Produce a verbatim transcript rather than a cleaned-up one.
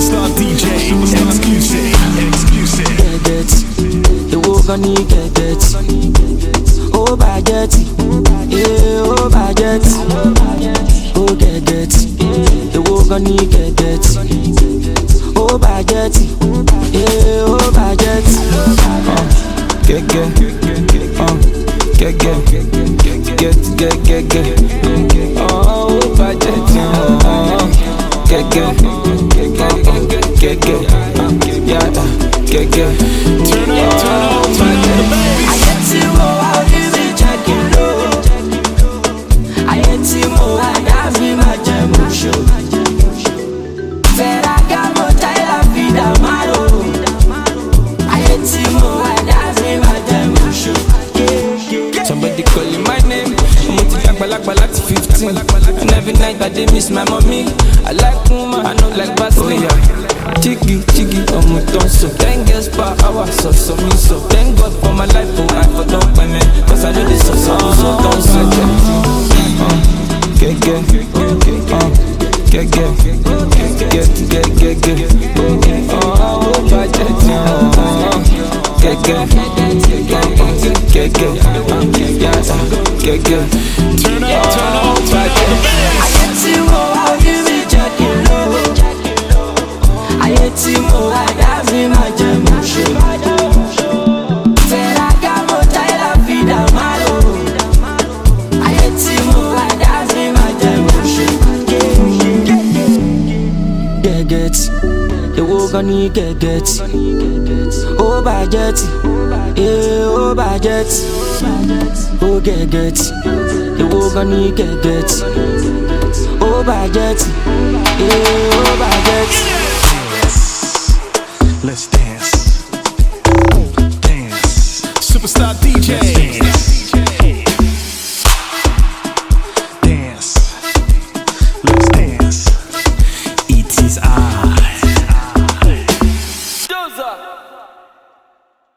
Superstar D J, exclusive, exclusive. Get it, the walk on you get it. Oh, baget, yeah, oh, baget. Oh, get it, the walk on you get it. Oh, baget, yeah, oh, baget. Get, get, uh, get, get, get, get, get, get. Oh, baget, uh, get, get, get, get, get, get, yeah, get, get. Turn up, turn up, turn up the bass. I get to go out, you be checking low. I get to go out, that's me, my gem show. Ferraga, Motaya, Vida, Malo. I get to go out, that's me, my gem show. Somebody calling my name. I'm to like back back fifteen. And every night I dey miss my mommy. I like woman, I know like Vaseline. Chiggy, chiggy, I'm a tonso. Ten girls per hour, so so me so. Thank God for my life, oh I for don't my man. Cause I know this so so so tonso. Get get, get get, get get get get. Oh, budget, get get, get get, yes, get get. Turn up, turn up, turn up the bass. I get to go out, you be checking low. I get to go out, that's me, my gem show. Ferraga, Motaya, Vida, Malo. I get to go out, that's me, my gem show. Get, get, the walk on you get, get. Oh, baget, yeah, oh, baget. Oh, get, get, the walk on you get, get. Oh, baget, yeah, oh, baget. Let's dance, dance. Superstar D J.